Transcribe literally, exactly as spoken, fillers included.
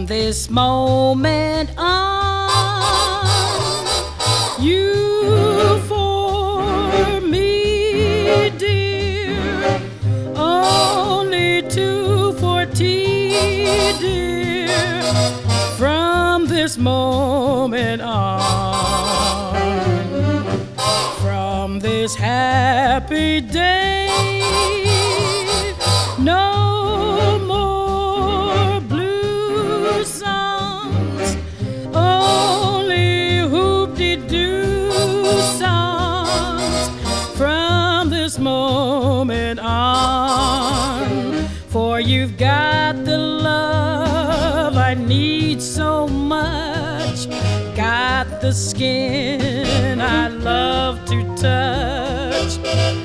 this moment on, you for me, dear, only two for tea, dear, from this moment on, from this happy day, no more blue songs, only hoop-de-doo songs from this moment on. For you've got the love I need so much, got the skin I love to touch,